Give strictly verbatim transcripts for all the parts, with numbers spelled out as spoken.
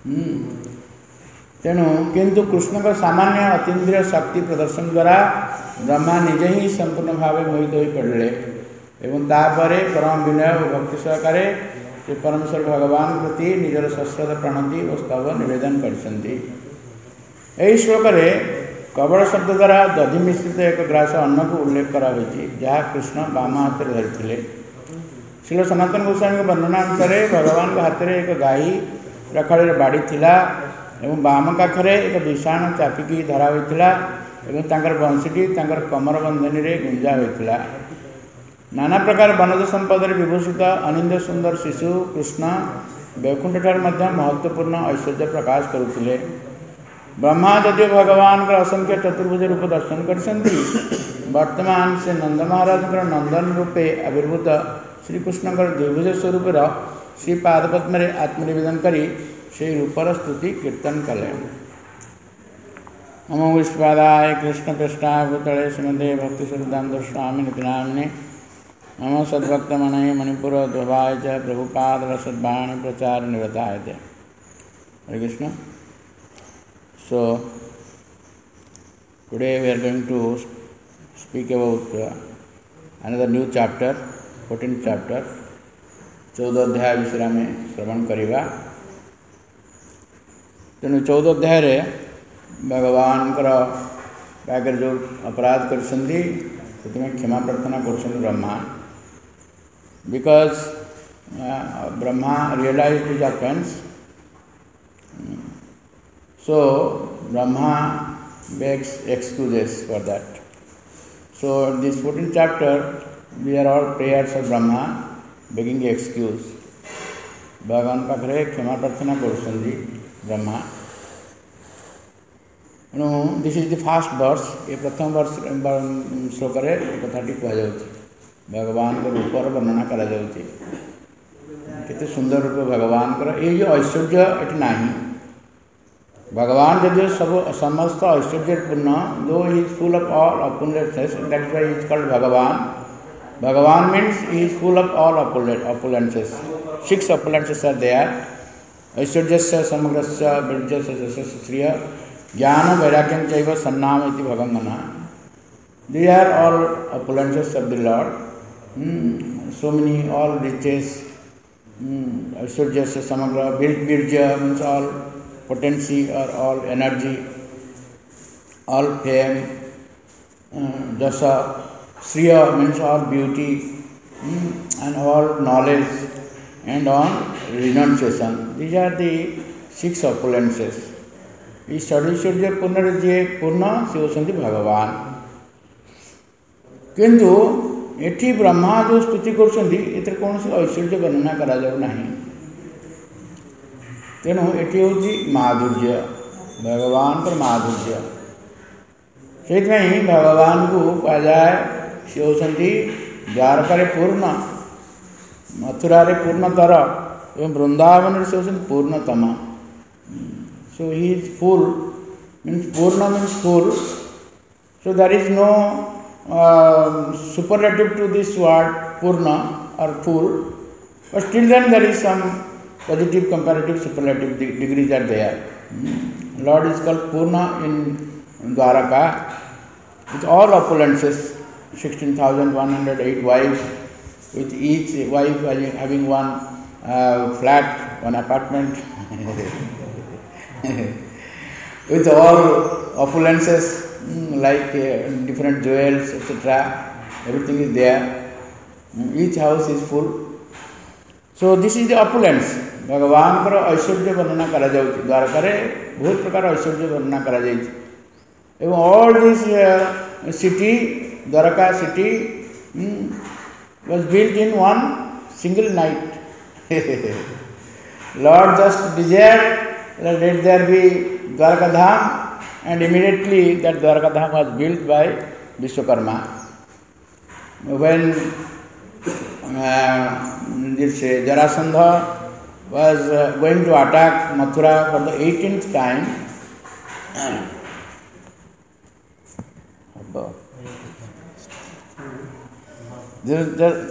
तेणु किंतु कृष्ण का सामान्य अतीन्द्रिय शक्ति प्रदर्शन द्वारा ब्रह्मा निजे ही संपूर्ण भाव मोहित हो पड़े एवं तापर परम विनय और भक्ति सहकारे से परमेश्वर भगवान प्रति निजर सश्रद्ध प्रणति और स्तव निवेदन करछन्ति। एही श्लोक रे कवल शब्द द्वारा दधि मिश्रित एक ग्रास अन्न को उल्लेख करा होइछि जहाँ कृष्ण बाम हाथ में धरिथिले। श्रील सनातन गोस्वामी वर्णना अनुसार भगवान के हाथ में एक गाई रखाड़ी बाड़ी थिला एवं बाम पाखरे एक विषाण चापिकी धरा होइथिला एवं तांकर बंशीटी तांकर कमर बंधनी रे गुंजा होइथिला। नाना प्रकार वनज संपद विभूषित अनिंद सुंदर शिशु कृष्ण वैकुंठ ठार मध्य महत्वपूर्ण ऐश्वर्य प्रकाश करुथिले। ब्रह्मा यदि भगवान का असंख्य चतुर्भुज रूप दर्शन करछन्ति वर्तमान से नंद महाराज नंदन रूपे आविर्भूत श्रीकृष्ण द्विभुज स्वरूप श्रीपाद पद्म आत्मनिवेदन करी से रूपर स्तुति कीर्तन कले। नमो विष्णुपादाय कृष्ण पृष्ठाय भूतले श्रीमते भक्ति सिद्धांत स्वामी नितिनामिने नमो सद्भक्तमणये मणिपुर ध्रुवाय च प्रभुपाद रसद्वाणी प्रचार निरताय च। हरे Krishna. So today we are going to speak about uh, another new chapter, fourteenth chapter, चौदह अध्याय विषय में श्रवण करिबा। तेणु चौदह अध्याय रे भगवान पाखे जो अपराध करछन्ति सेतमे क्षमा प्रार्थना करछन्ति Brahma because Brahma realised his offence. So Brahma begs excuses for that. So in this fourteenth chapter we are all prayers of Brahma begging excuse. भगवान पाखे क्षमा प्रार्थना करछन्ति Brahma. No this is the first verse. ये प्रथम वर्ष श्लोक रे कथाटी कह जाउछि भगवान को रूपर वर्णना करा जाउछि केते सुंदर रूप भगवान कर ये जो ऐश्वर्य एटी नाही। भगवान यदि सब समस्त ऐश्वर्यपूर्ण though he is full of all opulences that is why is called Bhagavan. Bhagavan means he is full of all opulences. Six opulences are there ऐश्वर्यस्य समग्रस्य वीर्यस्य यशस्य श्रिय ज्ञान वैराग्यं चैव सन्नाम इति भगवन्ना। They are all opulences of the lord. So many all riches ऐश्वर्यस्य समग्र वीर्य means all potency or all energy, all fame, uh, jasa, shriya means all beauty, mm, and all knowledge and all renunciation. These are the six opulences. इस षडैश्वर्य पूर्ण जे पूर्ण से होती भगवान। किंतु एठी ब्रह्मा जो स्तुति कर कौन से ऐश्वर्य वर्णना करा जाऊ नहीं। तेणु ये हूँ माधुर्य भगवान पर माधुर्य से भगवान को कह जाए सी होती द्वारका पूर्ण मथुरा पूर्णतर एवं वृंदावन से होती पूर्णतम। So he is full means पूर्ण means full. So there is no superlative to this word पूर्ण और full but still then there is some positive comparative superlative degrees are there. Lord is called Purna in Dwaraka with all opulences, sixteen thousand one hundred eight wives, with each wife having one uh, flat, one apartment, with all opulences like uh, different jewels, et cetera. Everything is there. Each house is full. So this is the opulence. भगवान कर ऐश्वर्य वर्णना करा जाउछि द्वारका रे बहुत प्रकार ऐश्वर्य वर्णना करा जाइछि एवं all this city Dwarka city was built in one single night. Lord just desired let there be Dwarka Dham and immediately that Dwarka Dham was built by Vishwakarma. When this uh, Jarasandha was uh, going to attack Mathura for the eighteenth time.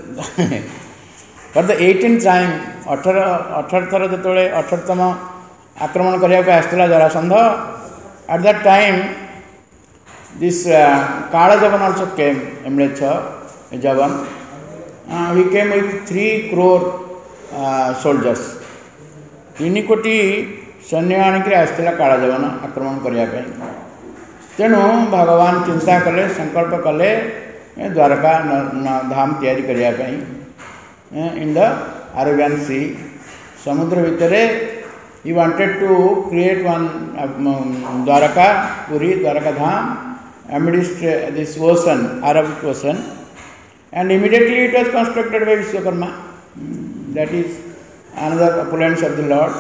for the eighteenth time अठारह अठारह थर जो अठारहतम आक्रमण करने को आसला Jarasandh. At that time, this uh, Kala Javan also came, Emlecha Javan. Uh, he came with three crore uh, soldiers. तीन कोटी सैन्य आणिक आसला काला जवन आक्रमण करने. तेणु भगवान चिंता कले, संकल्प कले द्वारका धाम तैयारी करने इन द अरेबियन सी. समुद्र भितर he wanted to create one um, Dwaraka, Puri, Dwaraka Dham amidst uh, this ocean, Arabic Ocean, and immediately it was constructed by Vishwakarma. Mm, that is another opulence of the Lord.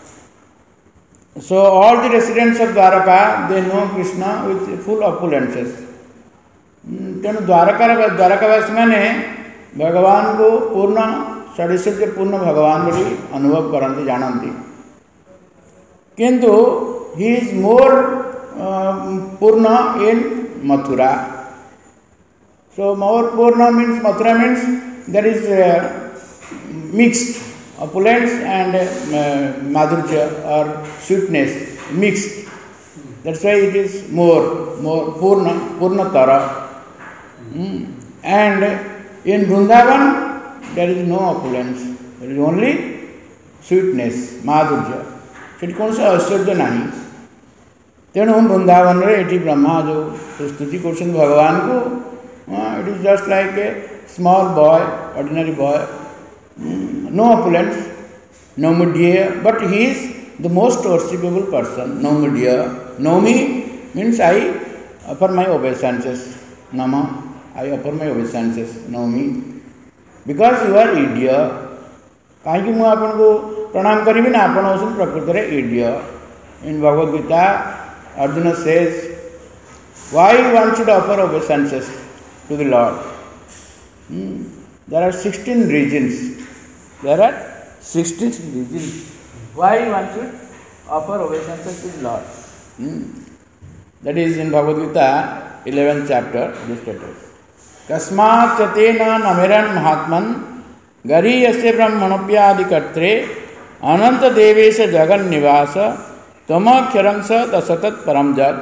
So all the residents of Dwaraka, they know Krishna with full opulences. तेणु द्वारका द्वारकावासी मैंने भगवान को पूर्ण षडैश्वर्य पूर्ण भगवान बोली अनुभव करते जानती. किंतु he is more uh, Purna in Mathura. So more Purna means, Mathura means there is uh, mixed opulence and uh, madhurya or sweetness mixed. That's why it is more, more Purna, Purnatara. Mm. And in Vrindavan there is no opulence. There is only sweetness, madhurya. ସେଠି कौन सा ऐश्वर्य नहीं. तेणु वृंदावन रे eighty Brahma जो स्तुति कर भगवान को, it is just like a small boy, ordinary boy, no opulence, नो मीडिया, but he is the most worshipable person. नो मीडिया, नोमी means I offer my obeisances. नम, आई ऑफर माय ओबेसेंसेस. नोमी बिकॉज यू आर इडिया. कहीं मुझे आपन को प्रणाम करी ना, आपन होसन प्रकृति रे इडिया. In Bhagavad Gita Arjun says why one should offer obeisances to the lord. There are sixteen reasons. There are sixteen reasons why one should offer obeisances to the lord. That is in Bhagavad Gita eleventh chapter. This states कस्मात् तेन नमेरन् महात्मन् गरीयसे ब्रह्मणोप्यादिकर्त्रे अनंत देवेश जगन निवास तमक्षरं स तसतत् परम जग.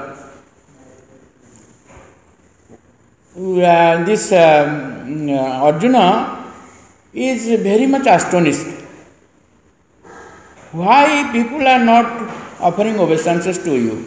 This uh, Arjuna is very much astonished. Why people are not offering obeisances to you?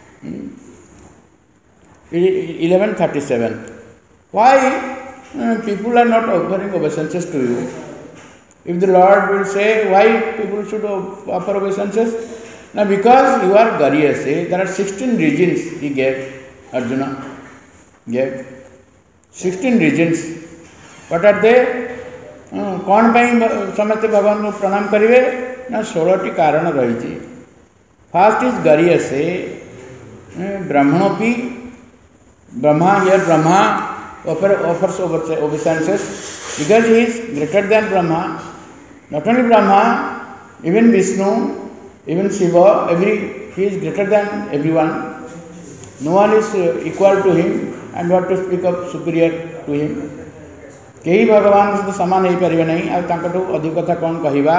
eleven thirty-seven. Why uh, people are not offering obeisances to you? If the Lord will say, why people should offer obeisances? Now, because you are Gariyase, there are sixteen reasons he gave, Arjuna gave. sixteen reasons. What are they? कौन पाई समस्ते भगवान को प्रणाम करिवे ना षोलटी कारण रही. फर्स्ट इज गरीयसे ब्राह्मणोपि. Brahma, here Brahma offer, offers obeisances because he is greater than Brahma. Not only Brahma, even Vishnu, even Shiva, every he is greater than everyone. No one is uh, equal to him, and what to speak of superior to him. कई भगवान सहित समान हो पारे नहीं, और तांकटू अधिक कथा कौन कहवा.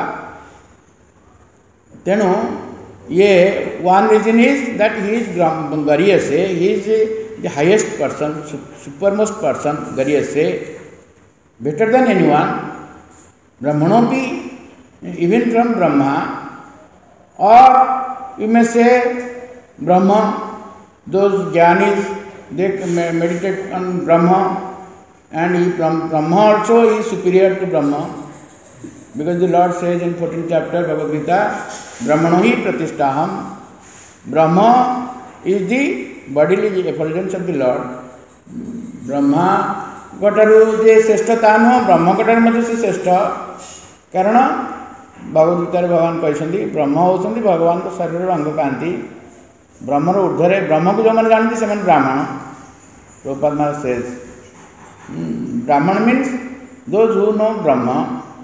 तेणु ये one reason is that he is Gariyase, he is the highest person, supermost person, Gariyase, better than anyone. Brahmanopi, even from Brahma, or you may say Brahma, those jnanis, they meditate on Brahma, and he, Brahma also is superior to Brahma, because the Lord says in fourteenth chapter Bhagavad Gita, Brahmano hi pratistaham. Brahma is the bodily effulgence of the Lord. Brahma गटारू जे श्रेष्ठता नुह ब्रह्म गटार मध्य से श्रेष्ठ. कारण Bhagavad guitar भगवान कहते ब्रह्म होती भगवान को शरीर अंग पाती. ब्रह्मर ऊर्धरे ब्रह्म को जो मैंने जानती से ब्राह्मण. Prabhupada Maharaj says Brahmin means those who know Brahman.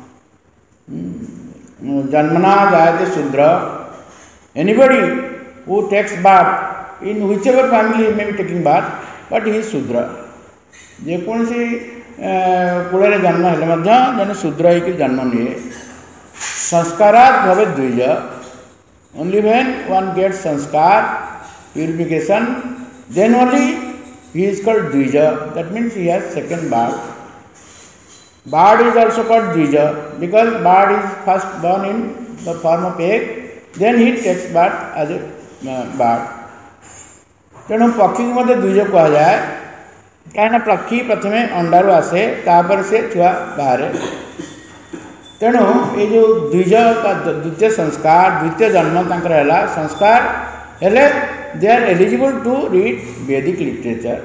जन्मना जायते शूद्र. Anybody who takes bath in whichever family may be taking bath, but he is Shudra. जेकोसी कूल जन्म हेले जन शूद्र हो जन्म निए. संस्कारात भवे द्विज. Only when one gets sanskar, purification, then only he is called Dvija. That means he has second birth. Bird is also called Dvija because bird is first born in the form of egg, then he takes birth as a uh, bird. ତେଣୁ ପକ୍ଷୀ ମଧ୍ୟ ଦ୍ୱିଜ କୁହାଯାଏ କାହିଁକିନା ପକ୍ଷୀ ପ୍ରଥମେ ଅଣ୍ଡାରୁ ଆସେ ତାପରେ ସେ ଛୁଆ ବାହାରେ। ତେଣୁ ଏଇ ଯେଉଁ ଦ୍ୱିଜ ଦ୍ୱିତୀୟ ସଂସ୍କାର ଦ୍ୱିତୀୟ ଜନ୍ମ ତାଙ୍କର ହେଲା ସଂସ୍କାର ହେଲେ they are eligible to read Vedic literature.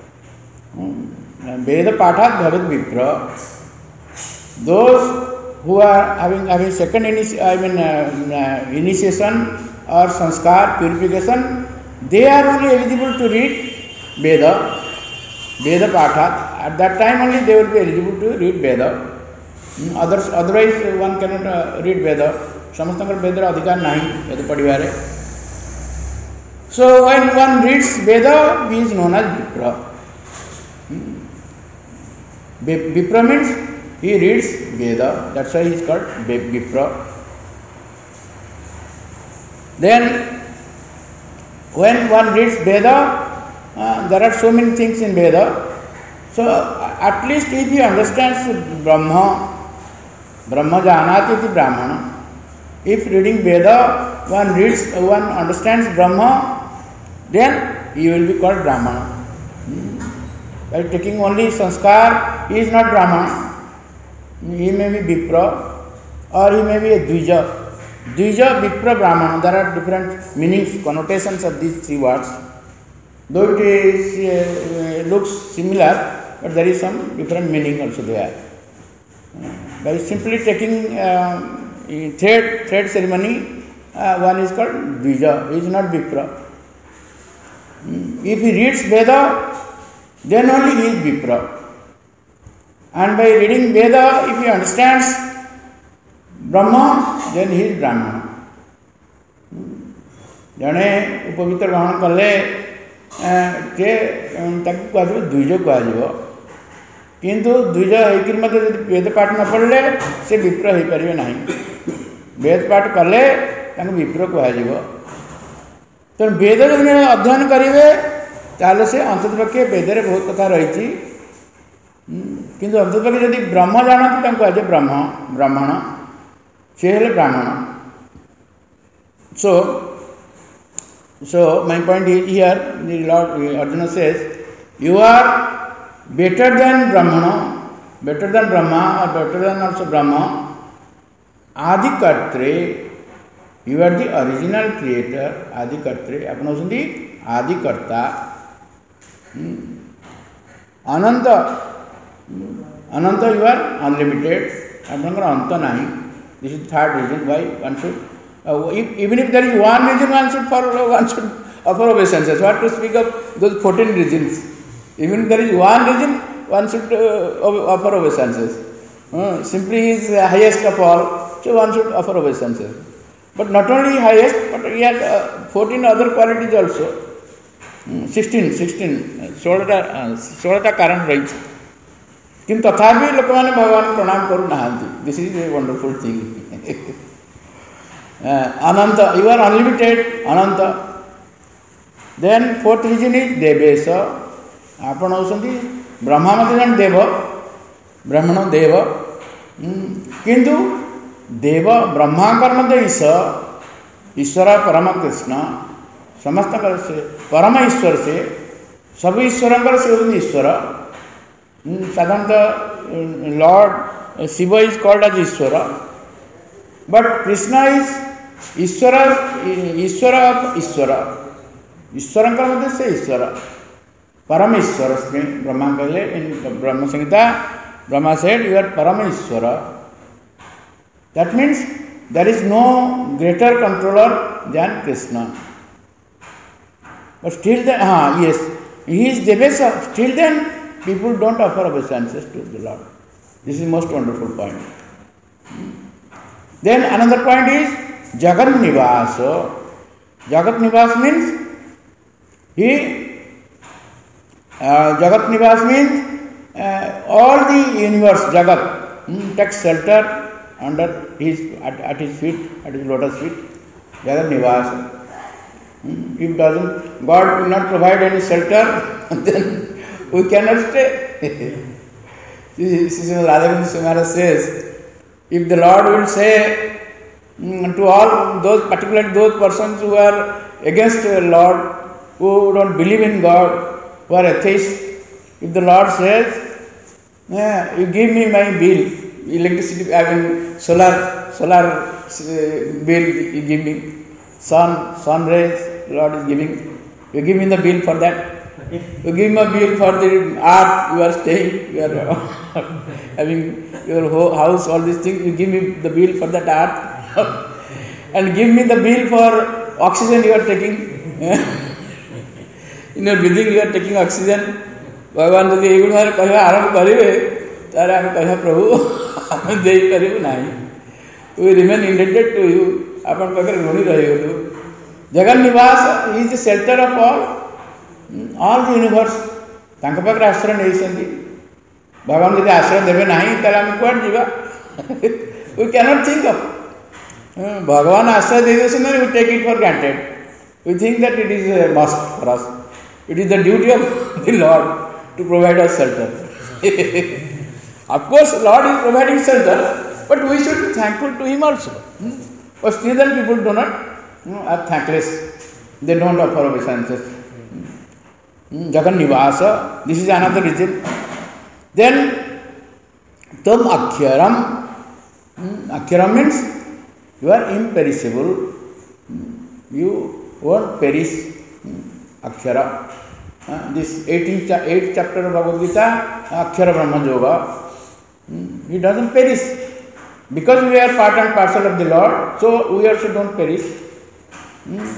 ବେଦ ପାଠାତ୍ ଭବେତ୍ ବିପ୍ର। Those who are having having second initi- I mean uh, uh, initiation or sanskar purification, they are only eligible to read Veda, Veda Pathat. At that time only they will be eligible to read Veda. Hmm. Others, otherwise one cannot uh, read Veda. Samastankar Veda adhikar nahi Veda padivare. So when one reads Veda, he is known as Vipra. Hmm. Vipra means he reads Veda, that's why he is called Vipra. Then, when one reads Veda, uh, there are so many things in Veda. So, uh, at least if he understands Brahma, Brahma Janati iti Brahmana. If reading Veda, one reads, one understands Brahma, then he will be called Brahmana. Hmm. By taking only sanskar, he is not Brahmana. He may be Vipra or he may be a Dvija. Dvija, Vipra, Brahmana. There are different meanings, connotations of these three words. Though it is, uh, looks similar, but there is some different meaning also there. By simply taking uh, thread, thread ceremony, uh, one is called Dvija. He is not Vipra. If he reads Veda, then only he is Vipra. And by reading Veda, if he understands Brahma, then he is Brahmana. ଜଣେ ଉପବିତ୍ର ଗ୍ରହଣ କଲେ ଯେ ତାକୁ କୁହାଯିବ ଦ୍ୱିଜ କୁହାଯିବ, କିନ୍ତୁ ଦ୍ୱିଜ ହେଇକରି ମଧ୍ୟ ଯଦି ବେଦ ପାଠ ନ ପଢ଼ିଲେ ସେ ବିପ୍ର ହେଇପାରିବେ ନାହିଁ। ବେଦ ପାଠ କଲେ ତାଙ୍କୁ ବିପ୍ର କୁହାଯିବ। ତେଣୁ ବେଦ ଯଦି ଅଧ୍ୟୟନ କରିବେ ତାହେଲେ ସେ ଅନ୍ତତଃପକ୍ଷେ ବେଦରେ ବହୁତ କଥା ରହିଛି, କିନ୍ତୁ ଅନ୍ତତଃପକ୍ଷେ ଯଦି ବ୍ରହ୍ମ ଜାଣନ୍ତି ତାଙ୍କୁ କୁହାଯାଏ ବ୍ରହ୍ମ ବ୍ରାହ୍ମଣ, ସେ ହେଲେ ବ୍ରାହ୍ମଣ। So, so my point is here, the Lord Arjuna says, you are better than Brahmana, better than Brahma or better than also Brahma. Adi Kartre, you are the original creator. Adi Kartre, ଆପଣ ହେଉଛନ୍ତି ଆଦି କର୍ତ୍ତା। ଅନନ୍ତ, ଅନନ୍ତ, you are unlimited, ଆପଣଙ୍କର ଅନ୍ତ ନାହିଁ। This is third reason why one should, uh, if, even if there is one reason one should follow, one should offer obeisances. What to speak of those fourteen reasons? Even if there is one reason, one should uh, offer obeisances. Uh, simply he is the highest of all, so one should offer obeisances. But not only highest, but he has uh, fourteen other qualities also. Uh, sixteen, sixteen, ଷୋହଳଟା ଷୋହଳଟା କାରଣ ରହିଛି, କିନ୍ତୁ ତଥାପି ଲୋକମାନେ ଭଗବାନ ପ୍ରଣାମ କରୁନାହାନ୍ତି। This is a wonderful thing. ଅନନ୍ତ, you are unlimited, ଅନନ୍ତ। ଦେନ୍ ଫୋର୍ଥ ରିଜନ୍ ଇଜ୍ ଦେବେଶ, ଆପଣ ହେଉଛନ୍ତି ବ୍ରହ୍ମା ମଧ୍ୟ ଜଣେ ଦେବ, ବ୍ରାହ୍ମଣ ଦେବ, କିନ୍ତୁ ଦେବ ବ୍ରହ୍ମାଙ୍କର ମଧ୍ୟ ଈଶ, ଈଶ୍ୱର ପରମ କୃଷ୍ଣ, ସମସ୍ତଙ୍କର ସେ ପରମ ଈଶ୍ୱର, ସେ ସବୁ ଈଶ୍ୱରଙ୍କର ସେ ହେଉଛନ୍ତି ଈଶ୍ୱର। ସାଧାରଣତଃ lord Shiva is called as ଈଶ୍ୱର, ବଟ୍ କୃଷ୍ଣ ଇଜ୍ ଈଶ୍ୱର, ଈଶ୍ୱର ଈଶ୍ୱର, ଈଶ୍ୱରଙ୍କର ମଧ୍ୟ ସେ ଈଶ୍ୱର, ପରମ ଈଶ୍ୱର। ବ୍ରହ୍ମା କହିଲେ ବ୍ରହ୍ମ ସଂହିତା, ବ୍ରହ୍ମା said you are ପରମ ଈଶ୍ୱର। That means there is no greater controller than Krishna. But still then, ah, yes, he is Devesa, still then people don't offer obeisances to the Lord. This is most wonderful point. Then another point is Jagat Nivasa. Jagat Nivas means he, uh, Jagat Nivas means uh, all the universe, Jagat, hmm, takes shelter under his, at, at his feet, at his lotus feet. Jagat Nivasa. If doesn't, God will not provide any shelter, then we cannot stay. Radhagovind Maharaj says, if the Lord will say mm, to all those, particularly those persons who are against the Lord, who don't believe in God, who are atheists, if the Lord says, yeah, you give me my bill, electricity, I mean solar, solar uh, bill, you give me, sun, sun rays, Lord is giving, you give me the bill for that. You give me a bill for the art you are staying, you are having your house, all these things, you give me the bill for that art and give me the bill for oxygen you are taking. In your breathing you are taking oxygen. भगवान यदि ये गुण कह आरंभ करेंगे तारे आम कह प्रभु आम दे पारू ना we remain indebted to you आपन पाखे ऋणी रही जगन निवास is the shelter of all all the universe तांक पाखे आश्रय नहीं भगवान यदि आश्रय देवे ना ताले आम कुआड जीवा वी कैनॉट थिंक ऑफ भगवान आश्रय दे देछन we take it for granted we think that it is a must for us it is the duty of the lord to provide us shelter. Of course, Lord is providing shelter, but we should be thankful to Him also. Hmm? But still then people do not hmm, are thankless. They don't offer obeisances. Hmm? Jagan Nivasa, this is another reason. Then, Tam Akhyaram. Hmm? Akhyaram means you are imperishable. Hmm? You won't perish. Hmm? Akshara. Uh, this eighteenth eighth chapter of Bhagavad Gita, Akshara Brahma Yoga, mm, it doesn't perish. Because we are part and parcel of the Lord, so we also don't perish. Mm.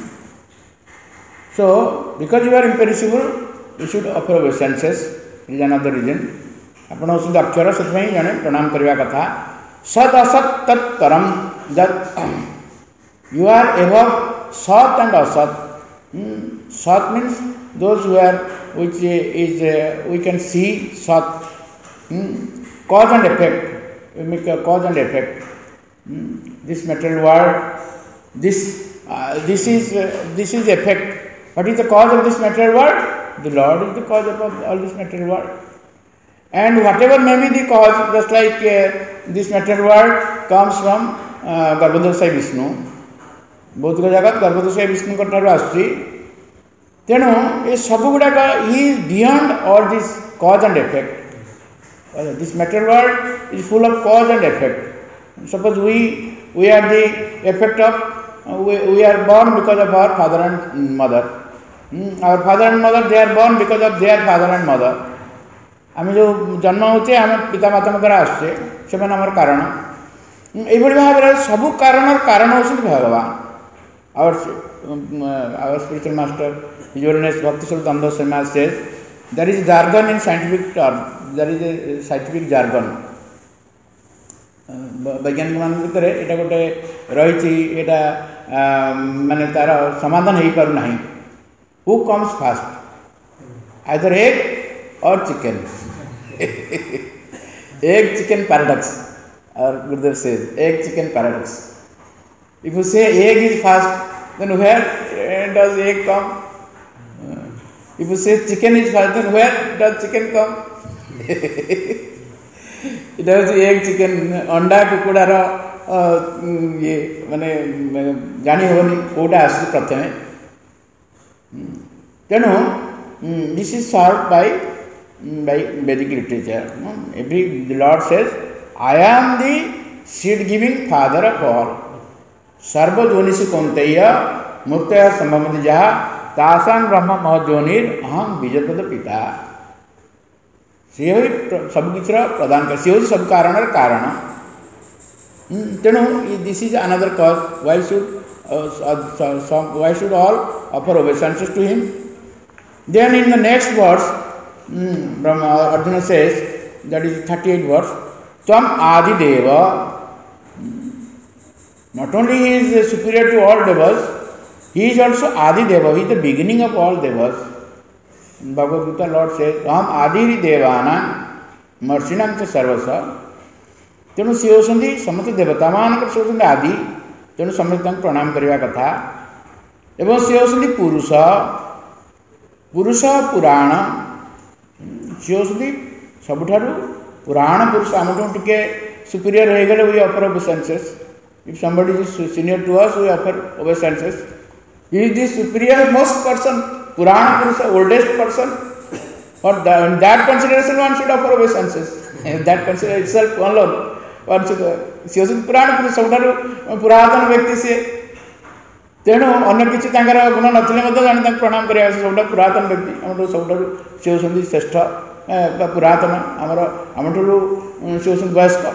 So, because you are imperishable, you should offer obeisances. It is another reason. ଆପଣ ହେଉଛନ୍ତି ଅକ୍ଷର ସେଥିପାଇଁ ଜଣେ ପ୍ରଣାମ କରିବା କଥା ସତ୍ ଅସତ୍ ତତ୍ ପରମ୍ that you are above sat and asat. mm. Sat means those who are which is uh, we can see sat hmm? cause and effect. We make a cause and effect. Hmm? This material world, this uh, this is uh, this is effect. What is the cause of this material world? The Lord is the cause of all this material world. And whatever may be the cause, just like uh, this material world comes from uh, Garbhodakshaya Vishnu. Bhautika jagat Garbhodakshaya Vishnu ko ଠାରୁ ଆସୁଛି. ତେଣୁ ଏ ସବୁ ଗୁଡ଼ାକ he is beyond all this cause and effect this material world is full of cause and effect suppose we we are the effect of we are born because of our father and mother. our father and mother they are born because of their father and mother. ଆମେ ଯେଉଁ ଜନ୍ମ ହେଉଛେ ଆମେ ପିତାମାତାଙ୍କ ଦ୍ୱାରା ଆସୁଛେ ସେମାନେ ଆମର କାରଣ. ଏଇଭଳି ଭାବରେ ସବୁ କାରଣର କାରଣ ହେଉଛନ୍ତି ଭଗବାନ. our uh, our spiritual master His Holiness Bhakti Swarupananda Swami says there is jargon in scientific term, there is a scientific jargon. वैज्ञानिक मान भितर एटा गोटे रही एटा माने तार समाधान हो पार ना. Who comes first either egg और चिकन. एग चिकन पैराडॉक्स और Gurudev says egg chicken paradox. If you say egg is fast, then where does egg come? If you say chicken is fast, then where does chicken come? এটা হচ্ছে egg chicken अंडा कुकुड़ार ये माने जानी होनी कोटा आसु प्रथमे. तेणु this is solved by by Vedic literature. Every the Lord says, I am the seed giving father of all. सर्व जोनिषु कौन्तेय मुक्तया संभवन्ति जहा तासां ब्रह्म महज्योनिर अहम बीजपद पिता. सी हो सबकिछ प्रदान कर सी हो सब कारण कारण. तेणु this is another cause why should why should all offer obeisances to him. Then in the next verse Arjun says that is thirty eight verse त्वम आदिदेव. Not only he is superior to all devas, he is also Adi Deva, he is the beginning of all devas. In Bhagavad Gita, Lord says, Aham Adiri Devana Marsinam Te Sarvasa. ତେଣୁ ସେ ହେଉଛନ୍ତି ସମସ୍ତ ଦେବତାମାନଙ୍କର ସେ ହେଉଛନ୍ତି ଆଦି तेणु समस्त प्रणाम करने कथा एवं सी होती पुरुष पुरुष पुराण सी होती सबुठ पुराण पुरुष आम टे सुपीरियर हो गले we offer obeisances if somebody is senior to us we offer obeisances he is the superior most person purana purusha oldest person or the, in that consideration one should offer obeisances that consider itself alone one should सी होती पुराण पुरुष सब पुरातन व्यक्ति से तेणु अन्य किसी गुण ना प्रणाम कर सब पुरातन व्यक्ति आम सब सी होती श्रेष्ठ पुरातन आमर आम सी होती वयस्क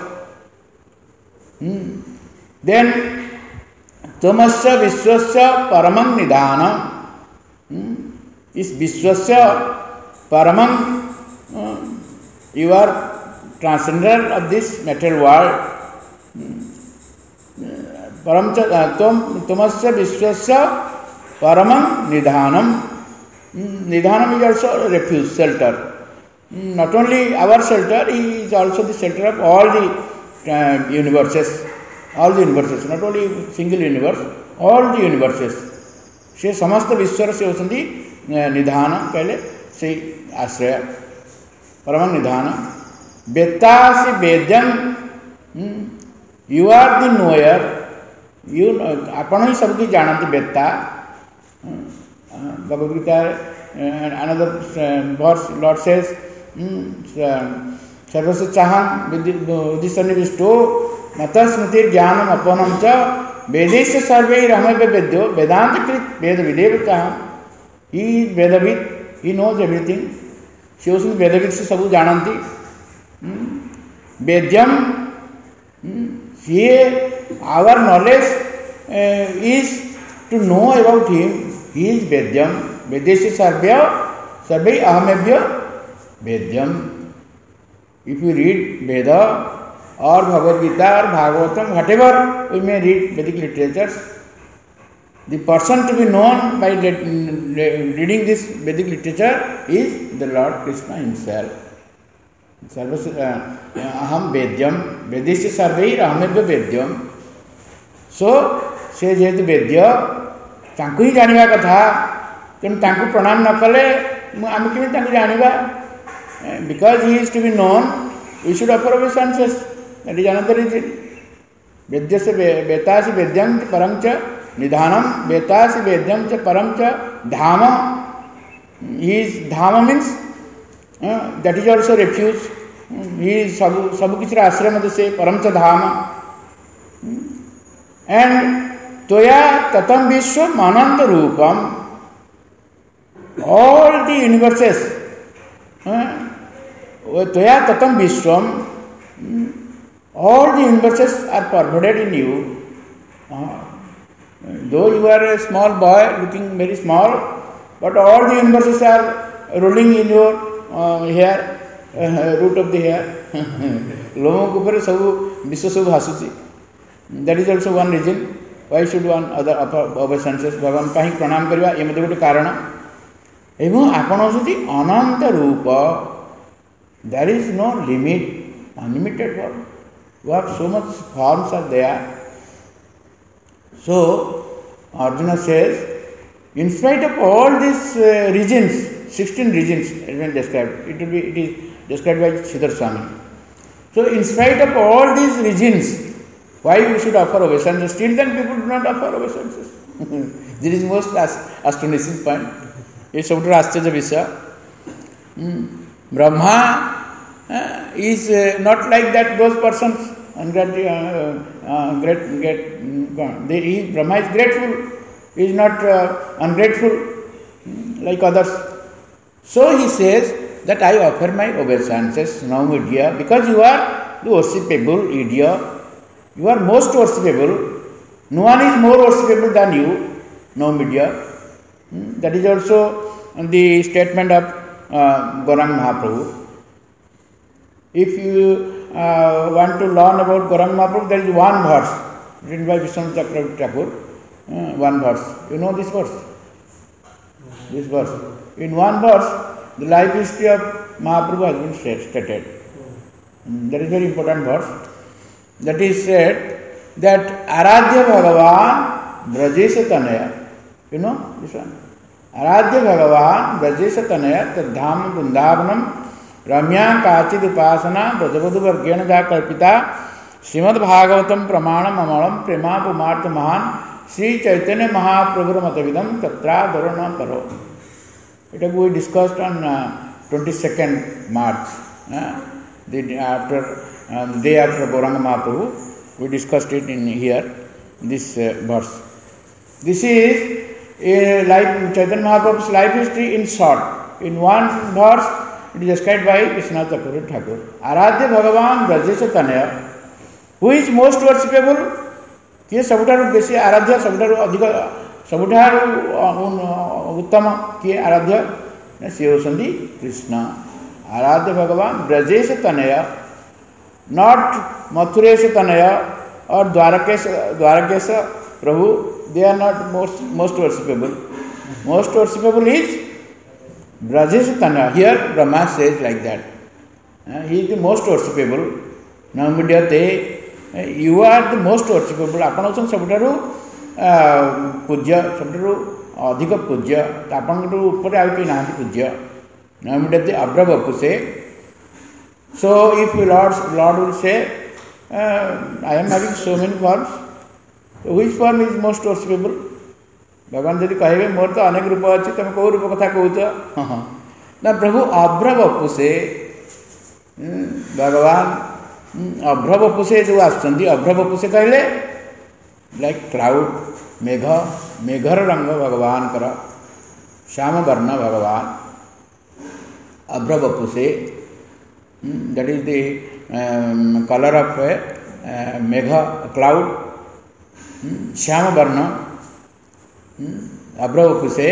देन तमस्य विश्वस्य परमं निधान इस विश्वस्य परमं you are transcender of this material world परम तम तमस्य विश्वस्य परमं निधानम निधानम is also refuge shelter not only our shelter is also the shelter of all the universes all the universes not only single universe all the universes से समस्त विश्वर से होती निधान कहले से आश्रय परम निधान वेत्तासि वेद्यं you are the knower you आपण ही सबकी जानते वेत्ता Bhagavadgita another verse lord says सर्वस्य चाहं बुद्धिसन्निविष्टो मत स्मृति ज्ञानम अपनम च वेदेश सर्वैरहमव्य वेद्यो वेदांत कृत वेद विदेव चाहं ही वेदविद ही नोज एवरीथिंग सी होती वेदविद से सब जानती वेद्यम ये our knowledge uh, is to know about him he is vedyam vedeshi sarvya sarvai ahamebhya vedyam if you read Veda or Bhagavad Gita or Bhagavatam whatever we may read Vedic literatures the person to be known by reading this Vedic literature is the Lord Krishna himself सर्वस अहम वेद्यम वेदेश सर्वैर अहमेव वेद्यम सो से जेहेतु वेद्य तांको ही जानिबा कथा तेणु तांको प्रणाम न कले आम केमी तांको जानिबा because he is to be known we should offer obeisances that is another reason वेद्य से वेतासि वेद्यं च परं च निधानम वेतासि वेद्यं च परं च धाम he is dham means that is also refuge he सब सब किसी आश्रय मत से परम च धाम एंड त्वया ततम विश्व अनंत रूपम ऑल द यूनिवर्सेस त्वया ततम विश्व all the universes are pervaded in you though you are a small boy looking very small but all the universes are rolling in your hair root of the hair लोगों के ऊपर सब विश्व सब भाषुची that is also one reason why should one offer obeisances भगवान का ही प्रणाम करवा ये मत गोटे कारण एवं आपण होती अनंत रूप there is no limit unlimited world you have so much forms are there so Arjun says in spite of all this reasons sixteen regions has been described. It will be it is described by Sridhar Swami. So in spite of all these regions, why we should offer obeisances? Still then people do not offer obeisances. This is most astonishing point. ये सबुठ आश्चर्य विषय. Brahma uh, is uh, not like that. Those persons ungrateful, uh, uh, great, great. Uh, they, he, Brahma is grateful. He is not uh, ungrateful like others. So he says that I offer my obeisances now, Vidya, because you are the worshipable, Vidya. You are most worshipable. No one is more worshipable than you, no Vidya. That is also the statement of uh, Gauranga Mahaprabhu. If you uh, want to learn about Gauranga Mahaprabhu, there is one verse written by Vishnu Chakravarti Thakur. Uh, one verse. You know this verse? This verse. In one verse, the life history of Mahaprabhu has been stated. That is very important verse. That is said, that Aradhya Bhagavan Brajesha Tanaya. You know this one? Aradhya Bhagavan Brajesha Tanaya Tadham Vrindavanam Ramya Kachid Upasana Brajavadu Vargena Da Kalpita Srimad Bhagavatam Pramanam Amalam Prema Pumartha Mahan Sri Chaitanya Mahaprabhu Matavidam Tatra Dharana Paro. It we discussed on uh, twenty-second March, uh, the, after, uh, the day after Gauranga Mahaprabhu. We discussed it in here, this uh, verse. This is a life, Chaitanya Mahaprabhu's life history in short. In one verse, it is described by Vishwanath Chakravarti Thakur. Aradhya Bhagavan Brajesha Tanaya. Who is most worshipable? किए सबुठारु बेसी आराध्य सबुठारु अधिक सबुठारु उत्तम किए आराध्य सी होती कृष्ण आराध्य भगवान ब्रजेश तनय नॉट मथुरेश तनय और द्वारकेश द्वारकेश प्रभु they are not most most worshipable most worshipable is ब्रजेश तनय here Brahma says like that he is the most worshipable नमिड्यते you are the most worshipable आपण होचन सबठारु पूज्य सबठारु अधिक पूज्य आपण ऊपर आउ के नांती पूज्य नमिड्यते अब्रवपुसे so if lord lord will say I am having so many forms which form is most worshipable भगवान यदि कहे मोर तो अनेक रूप अच्छे तुम कौ रूप कथा कहूच ना प्रभु अब्रवपुसे भगवान अभ्रवपुषे जो आसुच्चंदी अभ्रवपुषे कहले लाइक क्लाउड मेघ मेघर रंग भगवान कर श्याम वर्ण भगवान अभ्रवपुषे that is the colour of मेघ क्लाउड श्याम वर्ण अभ्रवपुषे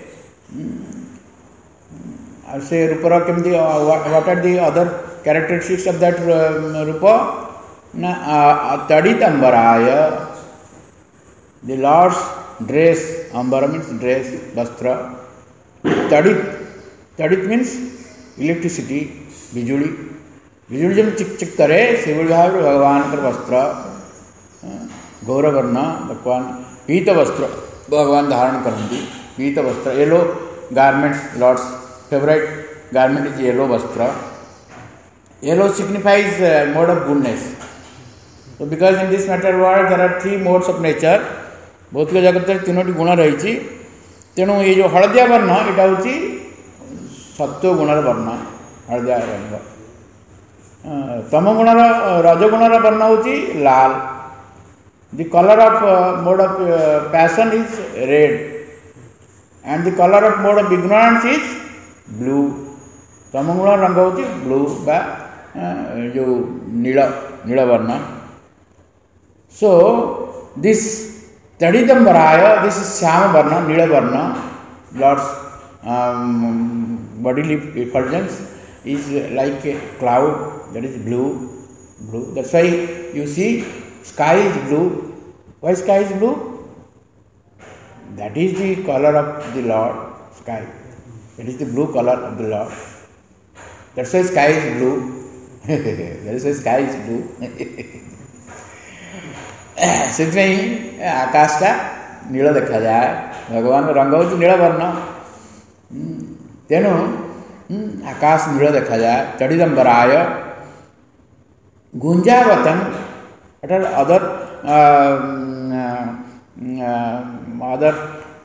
से रूपर केमती what are the other characteristics of that uh, rupa na uh, tadit ambaraya the lord's dress ambara means dress vastra tadit tadit means electricity bijuli bijuli jab chik chik kare sevul bhav bhagwan kar vastra gaura varna bhagwan pita vastra bhagwan dharan karanti pita vastra yellow garment lord's favorite garment is yellow vastra. Yellow signifies uh, mode of goodness. So because in this matter world there are three modes of nature, भौतिक जगत में तीनोटी गुण रही तेणु ये जो हलदिया वर्ण यहाँ हूँ सत्व गुणर वर्ण हलदिया रंग तम गुणर रजगुणर वर्ण हूँ लाल the color of uh, mode of uh, passion is red and the color of mode of ignorance is blue. तम गुण रंग हूँ ब्लू बा जो नील नील वर्ण. सो दिस तड़िदंबराय दिस श्याम वर्ण नील वर्ण lord's bodily effulgence is like a cloud that is blue blue that's why you see sky is blue. Why sky is blue? That is the color of the Lord. Sky, it is the blue color of the Lord. That's why sky is blue. That's why sky is blue. से आकाश का नील देखा जाए भगवान रंग हूँ नील वर्ण तेणु आकाश नील देखा जाए. तड़िदंबराय गुंजावतम अर्थात अदर अदर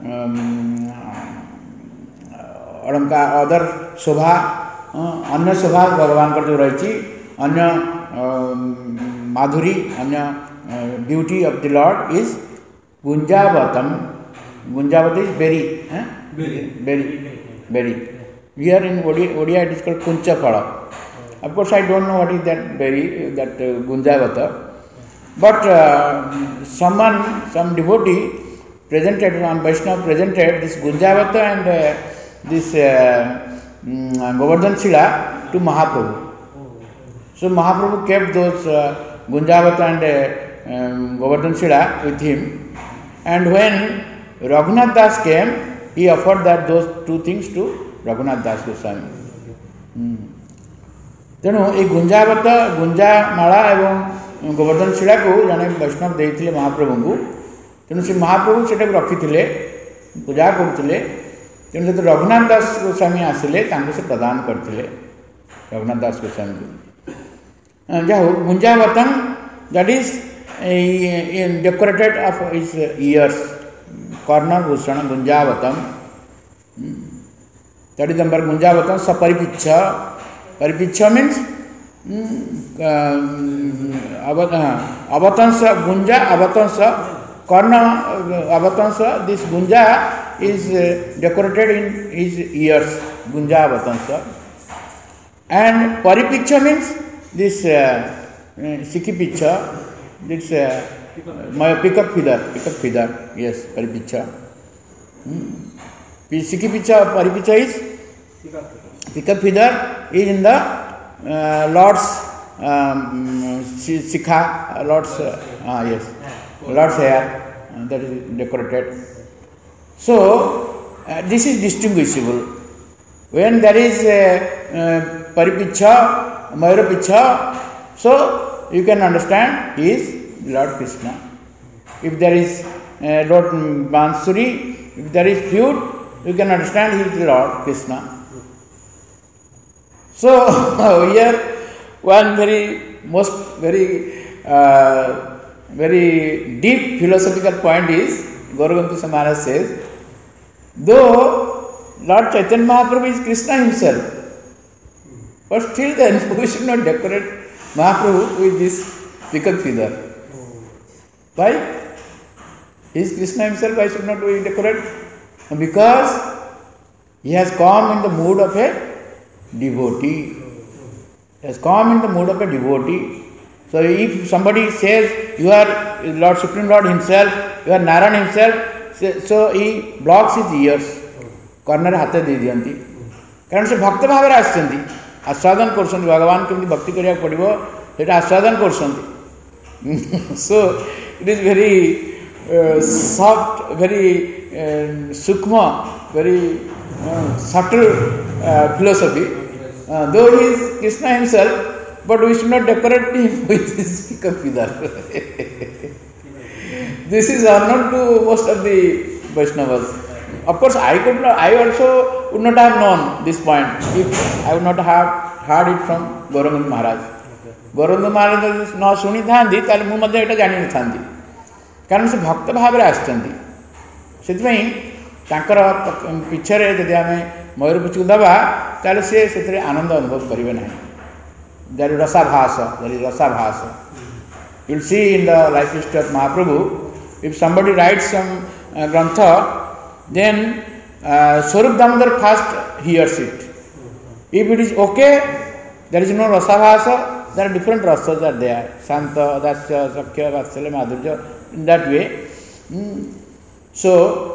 अलंकार अदर शोभा अन्य शोभा भगवान का जो रही अन्य माधुरी अन्य beauty of the lord is गुंजावतम. गुंजावत is berry berry berry here in Odia it is called कुंच फल. Of course I don't know what is that berry that गुंजावत but uh, someone some devotee presented on Vaishnava presented this Gunjavata and uh, this uh, um, Govardhan Shila to Mahaprabhu. So Mahaprabhu kept those uh, Gunjavata and uh, um, Govardhan Shila with him, and when Raghunath Das came, he offered that those two things to Raghunath Das Goswami. तेणु ये गुंजावत गुंजा माला एवं गोवर्धन शिला को जड़े वैष्णव देते महाप्रभु को तेणु से महाप्रभु से रखी पूजा करते तेणु जो रघुनाथ दास गोस्वामी आसिले से प्रदान करते रघुनाथ दास गोस्वामी को जा गुंजावतम that is decorated of his ears कर्ण भूषण गुंजावतम दैट इज नंबर गुंजावतम सपरिपिच्छ परिपिच्छ मीन्स अवतंस गुंजा अवतंस कर्ण अवतंस दिस गुंजा is uh, decorated in his ears gunja avatangsa and paripicha means this uh, uh, siki picha this uh, my pickup feather pickup feather yes paripicha hmm. siki picha paripicha is pickup feather is in the uh, lord's um, sikha lord's uh, ah, yes lord's hair uh, that is decorated. So uh, this is distinguishable when there is a uh, paripicha mayurapicha, so you can understand he is Lord Krishna. If there is uh, Lord Bansuri, if there is flute, you can understand he is Lord Krishna. So here one very most very uh, very deep philosophical point is Gauravantu Maharaj says, though Lord Chaitanya Mahaprabhu is Krishna himself, but still then we should not decorate Mahaprabhu with this peacock feather. Why? He is Krishna himself, why should not we decorate? Because he has come in the mood of a devotee. He has come in the mood of a devotee. So if somebody says you are Lord Supreme Lord himself, you are Narayan himself, so he blocks his ears, कर्णर हाथ दे दियंती कारण से भक्त भाव आसछंती आस्वादन करछंती भगवान केमती भक्ति करिया पड़िबो सेटा आस्वादन करछंती. So it is very soft very सूक्ष्म very subtle philosophy though he is Krishna himself but we should not decorate him with this peacock feather. This is unknown to most of the Vaishnavas. Of course, I could not, I also would not have known this point if I would not have heard it from Gauravantu Maharaj. Gauravantu Maharaj न शुणी थांती ताले मु मध्ये एटा जानि नथांती कारण से भक्त भाव रे आछंती सेतपई तांकर पिछरे जदि आमे मयूर पुछु दबा ताले से सेतरे आनंद अनुभव करिवे नाही. There is rasabhasa, there is rasabhasa. You will see in the life history of Mahaprabhu, if somebody writes some uh, grantha, then uh, Swarup Damodar first hears it. If it is okay, there is no rasabhasa, there are different rasas are there. Santa, Dasya, Sakya, Vatsalya, Madhurya, in that way. Mm. So,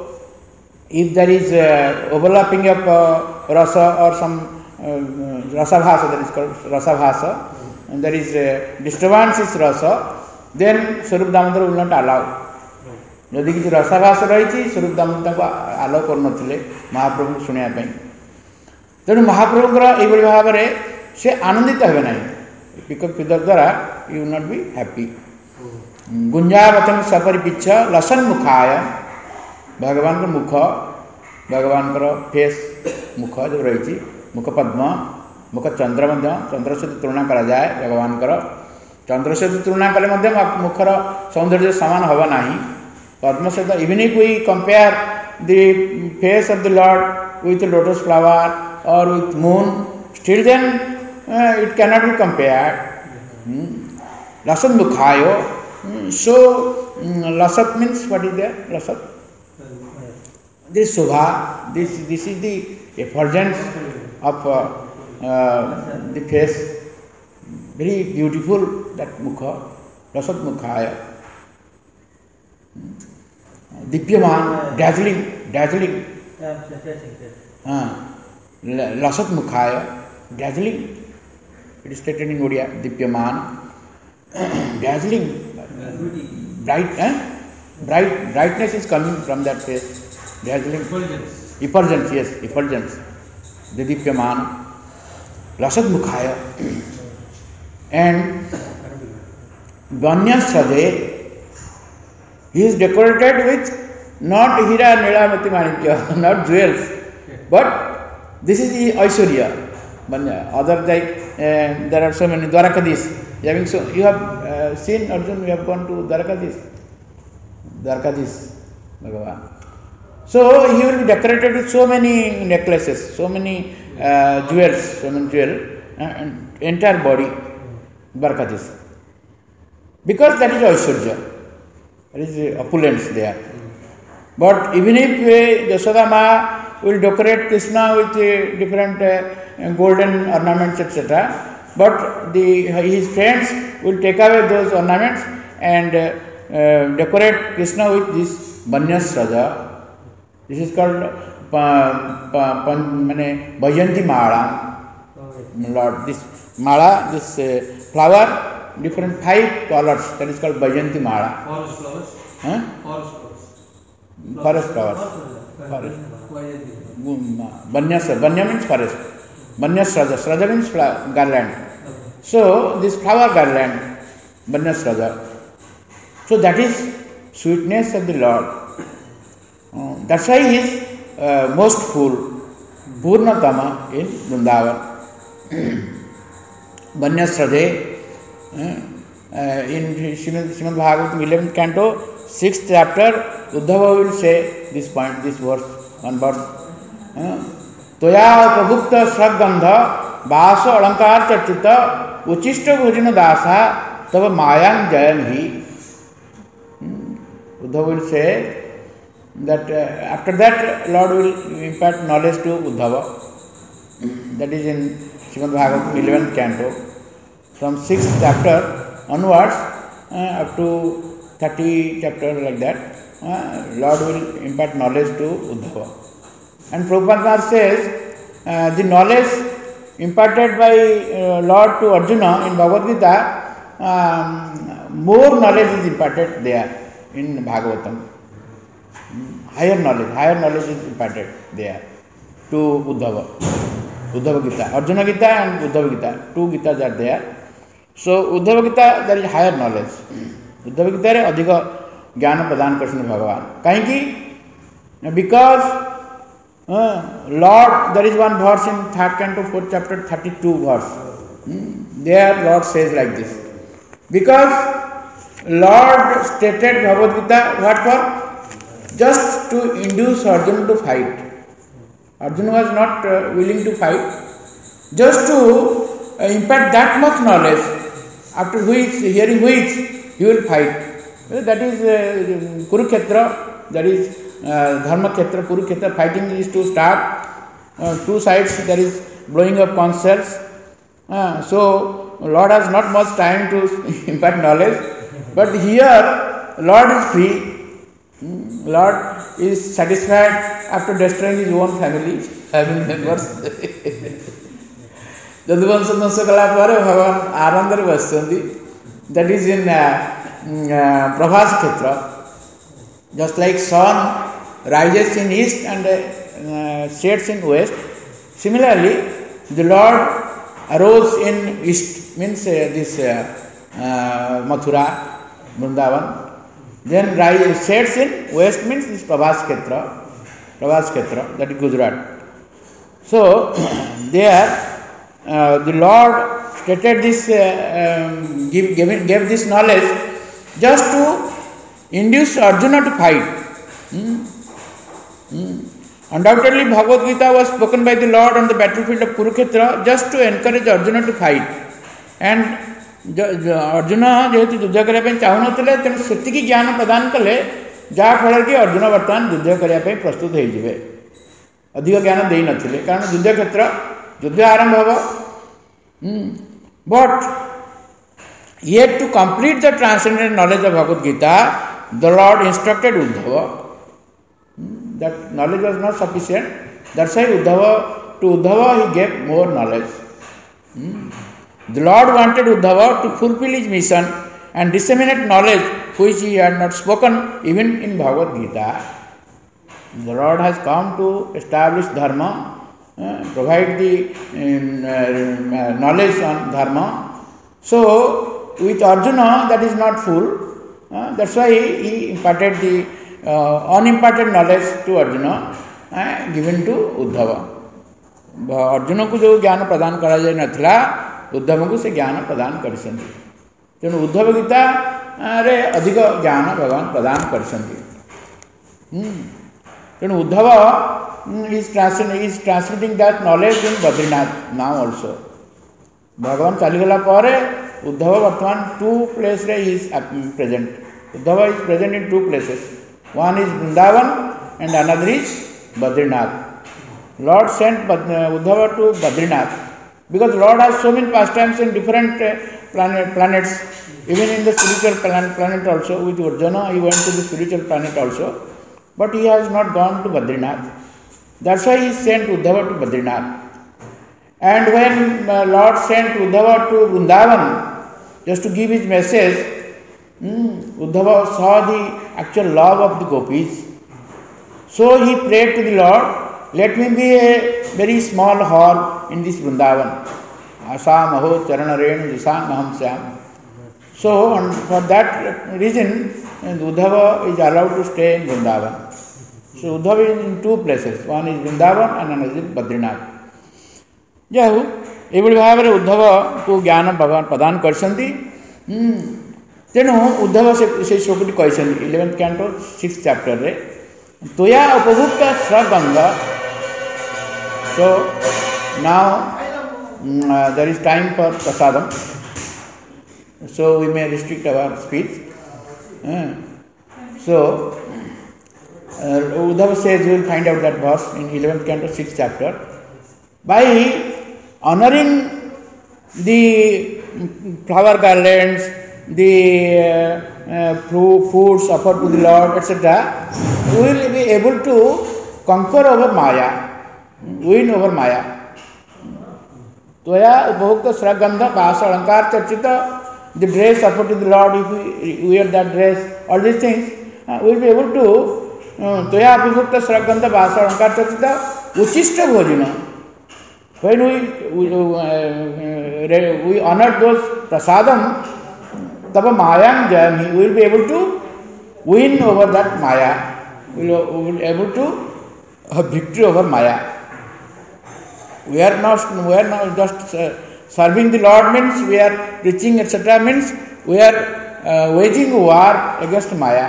if there is uh, overlapping of uh, rasa or some Uh, rasabhasa, that is called rasabhasa, and there is uh, disturbance is rasa, then Swarup Damodar will not allow. यदि किसी रसाभास रही स्वरूप दामोदर को आलो कर महाप्रभु शुणा तेणु महाप्रभुर ये भाव में से आनंदित हे ना पिकअप फिदर द्वारा you will not be happy. गुंजावतन सपरिपिच्छ लसन मुखाय भगवान का मुख भगवान फेस मुख जो रही मुख पद्म मुख चंद्र चंद्र सहित तुलना करा जाए भगवान चंद्र सहित तुलना कले मुखर सौंदर्य सामान हम ना पद्म सहित even if we compare the face of the lord with lotus flower और with moon still then it can not be compared. लसत मुखायो सो लसत मीन्स व्हाट इज दैट लसत दिस शोभा this this is the effulgence of uh, uh, the face, very beautiful that mukha, rasat mukhaya, dipyaman, dazzling, dazzling, uh, lasat mukhaya, dazzling, it is stated in Odia, dipyaman, dazzling, bright, eh? bright, brightness is coming from that face, dazzling. Effulgence, yes, effulgence. Didipyaman, Rasad Mukhaya. And Banyasrade, he is decorated with not Hira Nilamati Manikya, not jewels, but this is the Aishwarya. Other like uh, there are so many Dwarakadis. Having so you have uh, seen Arjun, you have gone to Dwarakadis. Dwarakadis, Bhagavan. So he will be decorated with so many necklaces, so many uh, jewels, so many jewels, uh, entire body, Dwarakadis. Because that is Aishwarya, that is opulence there. But even if uh, Yashoda Ma will decorate Krishna with uh, different uh, golden ornaments, et cetera, but the his friends will take away those ornaments and uh, uh, decorate Krishna with this Banyasraja. This is called pa, pa, pa, mane, Bhajanti Mala. Lord, this Mala, this uh, flower, different five colors, that is called Bhajanti Mala. Forest flowers? Huh? Forest flowers. Forest flowers. Forest. Banyasraja. Banya means forest. Banyasraja. Sraja means flower, garland. So, this flower garland, Banyasraja. So, that is sweetness of the Lord. Uh, that's why he is uh, most full, Purnatama in Vrindavan. Banyasraja, uh, uh, in Srimad Bhagavatam eleventh canto, sixth chapter, Uddhava will say this point, this verse, one verse. Toya prabhukta sragandha vaso alankar charchita uchishta bhujana dasa tava mayan jayan hi. Uddhava will say that uh, after that Lord will impart knowledge to Uddhava. That is in Srimad Bhagavatam eleventh canto. From sixth chapter onwards uh, up to thirty chapter like that, uh, Lord will impart knowledge to Uddhava. And Prabhupada says uh, the knowledge imparted by uh, Lord to Arjuna in Bhagavad Gita, um, more knowledge is imparted there in Bhagavatam. Higher knowledge, higher knowledge is imparted there to Uddhava. Uddhava Gita, Arjuna Gita and Uddhava Gita, two Gitas are there. So Uddhava Gita, there is higher knowledge. Uddhava Gita re adhika jnana pradhan karshan Bhagavan. Kahinki? Because uh, Lord, there is one verse in third canto, fourth chapter, thirty-two verse. Hmm? There Lord says like this. Because Lord stated Bhagavad Gita, what for? Just to induce Arjuna to fight. Arjuna was not uh, willing to fight. Just to uh, impart that much knowledge, after which, hearing which, he will fight. Well, that is uh, Kurukshetra, that is uh, Dharma Kshetra, Kurukshetra. Fighting is to start. Uh, two sides, there is blowing of conch shells. Uh, so, Lord has not much time to impart knowledge. But here, Lord is free. Lord is satisfied after destroying his own family, having members. Jaduvamsa dhansa kala pare Bhagavan Anandare vasyanti. That is in uh, uh, Prabhas Kshetra. Just like sun rises in east and uh, sets in west, similarly, the Lord arose in east, means uh, this uh, uh, Mathura, Vrindavan. Then rise, sets in west, means this Prabhas Kshetra, Prabhas Kshetra, that is Gujarat. So, there uh, the Lord stated this, uh, um, give, gave, gave this knowledge just to induce Arjuna to fight. Hmm? Hmm. Undoubtedly, Bhagavad Gita was spoken by the Lord on the battlefield of Kurukshetra just to encourage Arjuna to fight. And Arjun जेहेतु युद्ध करने चाहूनते तेणु से ज्ञान प्रदान कले जहाँफल कि अर्जुन बर्तमान युद्ध करने प्रस्तुत हो अधिक ज्ञान दे नथिले कारण युद्ध क्षेत्र युद्ध आरंभ हम but yet to complete the transcendent knowledge of Bhagavad Gita the Lord instructed Uddhava that knowledge was not sufficient that's why Uddhava to Uddhava he gave more knowledge. The Lord wanted Uddhava to fulfill his mission and disseminate knowledge which he had not spoken even in Bhagavad Gita. The Lord has come to establish dharma, uh, provide the um, uh, knowledge on dharma. So, with Arjuna, that is not full. Uh, that's why he, he imparted the uh, unimparted knowledge to Arjuna, uh, given to Uddhava. Arjun को जो ज्ञान प्रदान करा जाय नथिला उद्धव को से ज्ञान प्रदान करिसंती तेणु उद्धव गीता रे अधिक ज्ञान भगवान प्रदान करिसंती तेणु Uddhava is translating is translating that knowledge in Badrinath now also भगवान चली गला पर उद्धव वर्तमान टू प्लेस रे is present Uddhava is present in two places one is Vrindavan and another is Badrinath Lord sent Uddhava to Badrinath because Lord has so many pastimes in different planet, planets, even in the spiritual planet, planet also. With Arjuna, he went to the spiritual planet also, but he has not gone to Badrinath. That's why he sent Uddhava to Badrinath. And when uh, Lord sent Uddhava to Vrindavan just to give his message, hmm, Uddhava saw the actual love of the gopis. So he prayed to the Lord, let me be a very small hall in this Vrindavan. Asam aho charanarenu jisam aham syam. So, and for that reason, Uddhava is allowed to stay in Vrindavan. So, Uddhava is in two places. One is Vrindavan and another is Badrinath. Jahu, ଏଭଳି ଭାବରେ ଉଦ୍ଧବ କୁ ଜ୍ଞାନ ଭଗବାନ ପ୍ରଦାନ କରିଛନ୍ତି ତେଣୁ ଉଦ୍ଧବ ସେ ଶ୍ଲୋକଟି କହିଛନ୍ତି ଇଲେଭେନ୍ଥ କ୍ୟାଣ୍ଟୋ ସିକ୍ସ ଚାପ୍ଟରରେ त्वया उपभुक्त स्रगंध. So now uh, there is time for prasadam, so we may restrict our speech. Uh, so uh, Uddhava says, you will find out that verse in eleventh canto sixth chapter. By honoring the flower garlands, the uh, uh, foods offered to the Lord, et cetera, we will be able to conquer over Maya, win over Maya. Tvaya upavukta sragandha bhasa alankar charchita, the dress offered to the Lord, if we wear that dress, all these things, uh, we will be able to Tvaya upavukta sragandha bhasa alankar charchita, uchishta bhojana. When we, we, uh, we honor those prasadam, tava mayam jayami, we will be able to win over that Maya. We will be able to have victory over Maya. We are not, we are not just uh, serving the Lord means we are preaching, et cetera means we are uh, waging war against Maya.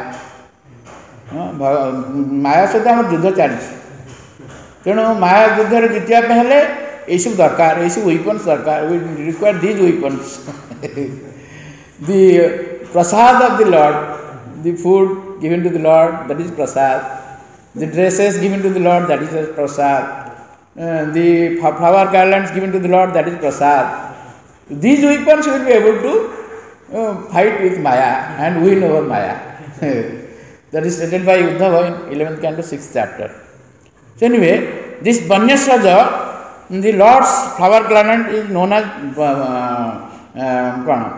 Maya सहित आम युद्ध चली तेणु माया युद्ध जीतवा हेले ये सब दरकार ये सब वेपन्स दरकार we require these weapons the prasad of the Lord, the food given to the Lord, that is prasad, the dresses given to the Lord, that is prasad, uh, the flower garlands given to the Lord, that is prasad. These weapons will be able to uh, fight with Maya and win over Maya. That is stated by Uddhava in eleventh canto sixth chapter. So anyway, this Banyasraja, the Lord's flower garland is known as uh, uh,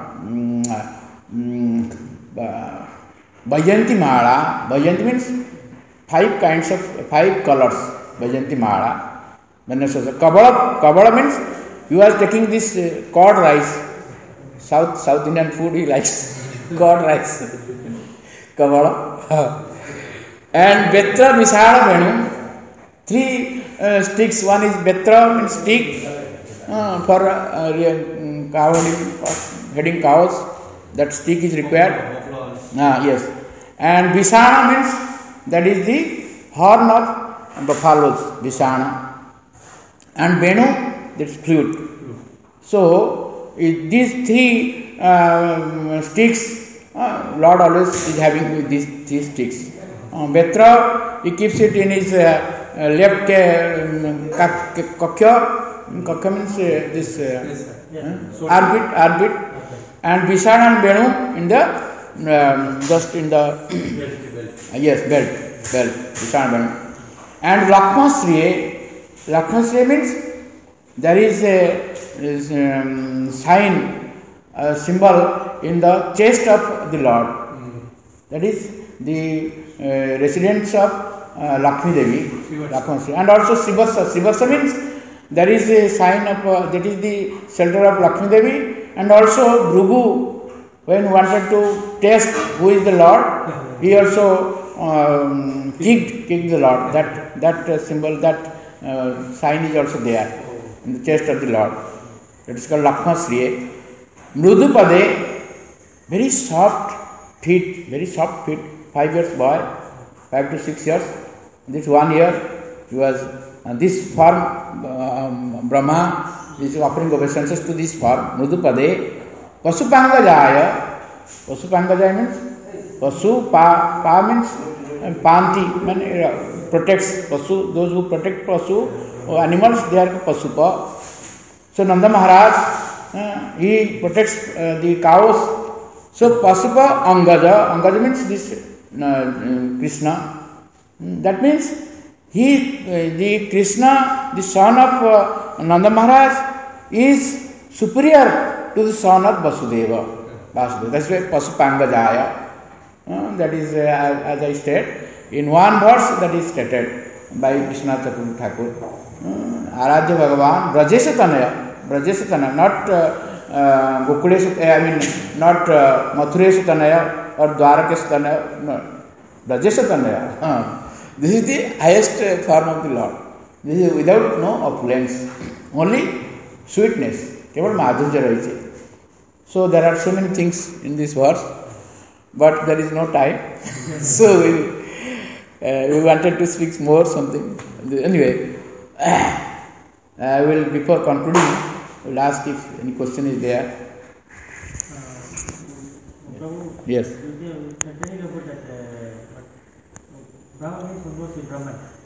Vajanti Mala. Vajanti means five kinds of five colors. Vajanti Mala. Kabala, Kabala means you are taking this uh, curd rice. South South Indian food he likes curd rice. Kabala. And Betra Vishala Venu. Three uh, sticks. One is Betra means stick uh, for uh, cow heading cows. That stick is required. Ah, yes. And Visana means that is the horn of buffaloes. Visana. And Venu, that is flute. So it, these three uh, sticks, uh, Lord always is having these three sticks. Uh, Betra, he keeps it in his uh, uh, left uh, kakya. Kakya means uh, this uh, uh, arbit, arbit. And Visana and Venu in the um, just in the uh, yes belt belt Visana Venu. And Lakshmasriye, Lakshmasriye means there is a is, um, sign, a symbol in the chest of the Lord. Mm-hmm. That is the uh, residence of uh, Lakshmi Devi, Lakshmasriye. And also Srivasa. Srivasa means there is a sign of uh, that is the shelter of Lakshmi Devi. And also Bhrugu, when he wanted to test who is the Lord, he also um, kicked, kicked the Lord. That that uh, symbol, that uh, sign is also there in the chest of the Lord. It is called Lakshma Sriye. Mrudupade, very soft feet, very soft feet. Five years boy, five to six years. This one year, he was uh, this form. Um, Brahma is offering obeisances to this form. Mrudupade, Pasupangajaya. Pasupangajaya means Pasu. Pa, pa means uh, Panti, means uh, protects Pasu. Those who protect Pasu, or animals, they are Pasupa. So Nanda Maharaj, uh, he protects uh, the cows. So Pasupa Angaja, Angaja means this uh, Krishna. That means he, uh, the Krishna, the son of uh, Nanda Maharaj, is superior to the son of Vasudeva. Vasudeva. That's why Pasupangajaya. Uh, that is, uh, as I said, in one verse that is stated by Vishwanath Chakravarti Thakur. Uh, Aradhya Bhagavan, Brajesha Tanaya, Brajesha Tanaya, not uh, uh, Gokulesha, I mean, not uh, Mathuresha Tanaya or Dwarakesha Tanaya, no, Brajesha Tanaya. Uh, this is the highest form of the Lord. This is without no opulence, only sweetness. Keval madhurya rahiche. So there are so many things in this verse, but there is no time. So we, uh, we wanted to speak more something. Anyway, I will, before concluding, I will ask if any question is there. Uh, yes. Brahma means Brahman.